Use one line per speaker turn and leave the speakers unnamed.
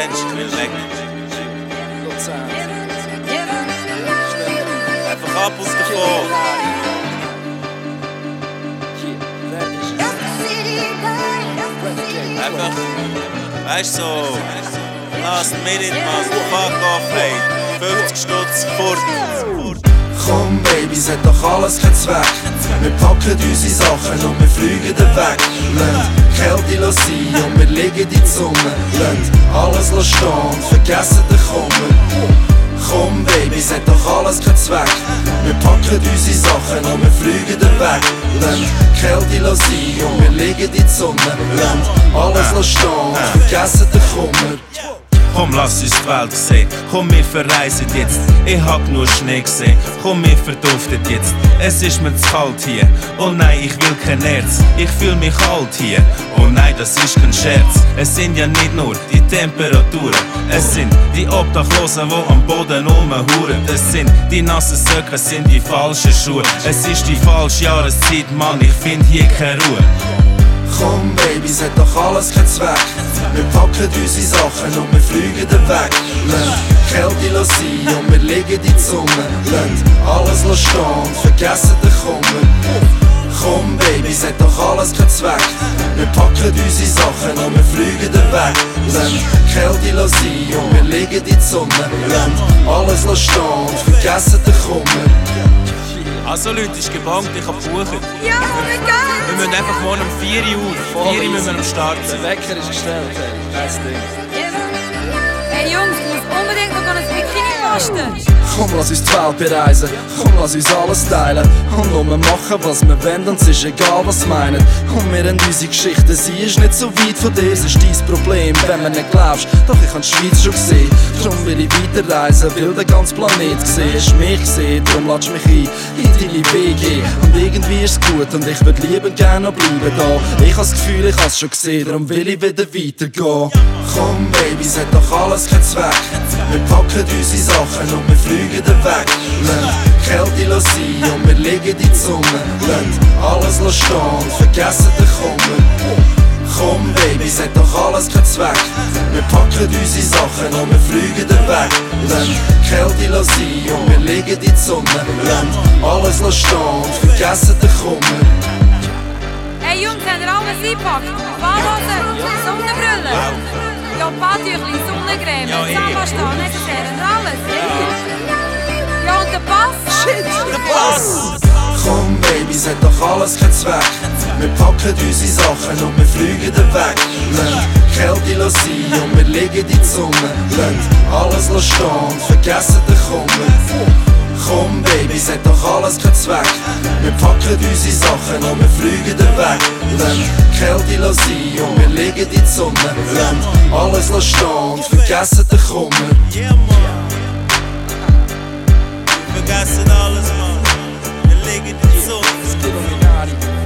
kennst, ich will weg. Einfach ab und davon. Einfach, weißt du, so, last minute, man, fuck off, ey. 50 Stutz, fort.
Komm Baby, es hat doch alles keinen Zweck. Wir packen unsere Sachen und wir fliegen weg. Lassen Kälte sein und wir legen in die Sonne. Lassen alles stehen und vergessen den Kummer. Komm Baby, es hat doch alles keinen Zweck. Wir packen unsere Sachen und wir fliegen weg. Lassen Kälte sein und wir legen in die Sonne. Lassen alles stehen und vergessen den Kummer.
Komm, lass uns die Welt sehen. Komm, wir verreisen jetzt. Ich hab nur Schnee gesehen. Komm, wir verduftet jetzt. Es ist mir zu kalt hier. Oh nein, ich will kein Erz. Ich fühl mich kalt hier. Oh nein, das ist kein Scherz. Es sind ja nicht nur die Temperaturen. Es sind die Obdachlosen, die am Boden rumhuren. Es sind die nassen Söcke, es sind die falschen Schuhe. Es ist die falsche Jahreszeit, Mann, ich find hier keine Ruhe.
Komm Baby, es hat doch alles keinen Zweck. Wir packen unsere Sachen und wir fliegen weg. Lassen Kälte sein und wir legen in die Sonne. Lassen alles stehen und vergessen den Kummer. Komm Baby, es hat doch alles keinen Zweck. Wir packen unsere Sachen und wir fliegen weg. Lassen Kälte sein und wir legen in die Sonne. Lassen alles stehen und vergessen den Kummer.
Also Leute, ist gebankt, ich hab gebucht.
Ja, wie geil!
Wir müssen einfach morgen um 4 Uhr. 4 Uhr müssen wir am Start sein.
Der Wecker ist gestellt, das Ding.
Hey Jungs, ich muss unbedingt noch ein Bikini posten.
Komm, lass uns die Welt bereisen, komm, lass uns alles teilen und nur machen, was wir wollen und es ist egal, was sie meinen. Und wir haben unsere Geschichte, sie ist nicht so weit von dir, es ist dein Problem, wenn du nicht glaubst. Doch ich habe die Schweiz schon gesehen, darum will ich weiterreisen, will den ganzen Planet sehen. Hast mich gesehen, darum ladst mich ein in deine WG. Und irgendwie ist es gut und ich würd lieber gerne noch bleiben da. Ich habe das Gefühl, ich hab's schon gesehen, darum will ich wieder weitergehen. Komm Baby, es hat doch alles keinen Zweck. Wir packen unsere Sachen und wir fliegen weg. Lassen Kälte sein und wir legen in die Sonne. Lassen alles stehen und vergessen den Kummer. Komm Baby, es hat doch alles keinen Zweck. Wir packen unsere Sachen und wir fliegen weg. Lassen Kälte sein und wir legen in die Sonne. Lassen alles stehen und vergessen den Kummer.
Hey Jungs, habt ihr alles eingepackt? Badhosen, Sonnenbrille, ja, Badtüchli, Sonnencreme, Zahnpasta, Necessaire und alles. Ja, und der Pass?
Shit, der Pass! Komm Baby, es hat doch alles keinen Zweck. Wir packen unsere Sachen und wir fliegen weg. Lassen Kälte sein und wir legen in die Sonne. Lassen alles stehen und vergessen den Kummer. Komm Baby, es hat doch alles keinen Zweck. Wir packen unsere Sachen und wir fliegen weg. Lassen Kälte sein und wir legen in die Sonne. Lassen alles stehen und vergessen den Kummer.
Yeah, man. Wir vergessen alles, man. Wir legen in die Sonne.